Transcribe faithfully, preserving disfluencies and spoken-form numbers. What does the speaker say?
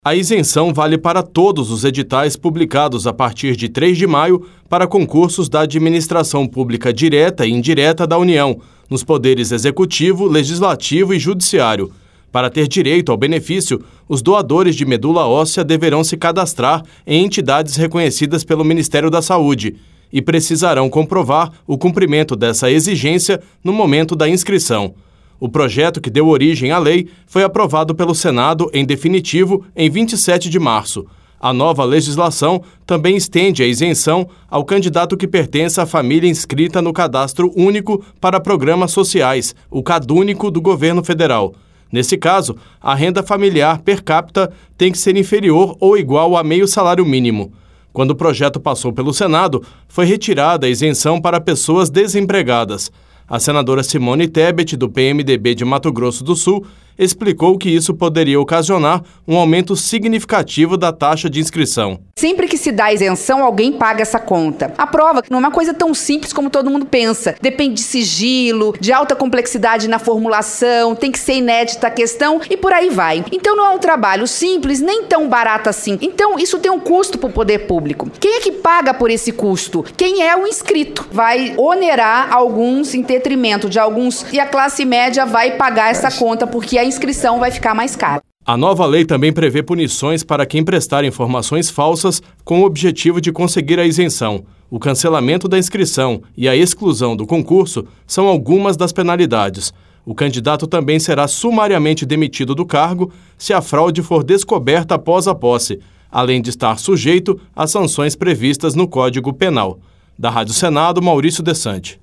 A isenção vale para todos os editais publicados a partir de três de maio para concursos da administração pública direta e indireta da União, nos poderes executivo, legislativo e judiciário. Para ter direito ao benefício, os doadores de medula óssea deverão se cadastrar em entidades reconhecidas pelo Ministério da Saúde e precisarão comprovar o cumprimento dessa exigência no momento da inscrição. O projeto que deu origem à lei foi aprovado pelo Senado em definitivo em vinte e sete de março. A nova legislação também estende a isenção ao candidato que pertence à família inscrita no Cadastro Único para Programas Sociais, o CadÚnico do governo federal. Nesse caso, a renda familiar per capita tem que ser inferior ou igual a meio salário mínimo. Quando o projeto passou pelo Senado, foi retirada a isenção para pessoas desempregadas. A senadora Simone Tebet, do P M D B de Mato Grosso do Sul, explicou que isso poderia ocasionar um aumento significativo da taxa de inscrição. Sempre que se dá isenção, alguém paga essa conta. A prova não é uma coisa tão simples como todo mundo pensa. Depende de sigilo, de alta complexidade na formulação, tem que ser inédita a questão e por aí vai. Então não é um trabalho simples, nem tão barato assim. Então isso tem um custo para o poder público. Quem é que paga por esse custo? Quem é o inscrito. Vai onerar alguns em detrimento de alguns e a classe média vai pagar essa conta porque a inscrição vai ficar mais cara. A nova lei também prevê punições para quem prestar informações falsas com o objetivo de conseguir a isenção. O cancelamento da inscrição e a exclusão do concurso são algumas das penalidades. O candidato também será sumariamente demitido do cargo se a fraude for descoberta após a posse, além de estar sujeito às sanções previstas no Código Penal. Da Rádio Senado, Maurício Desante.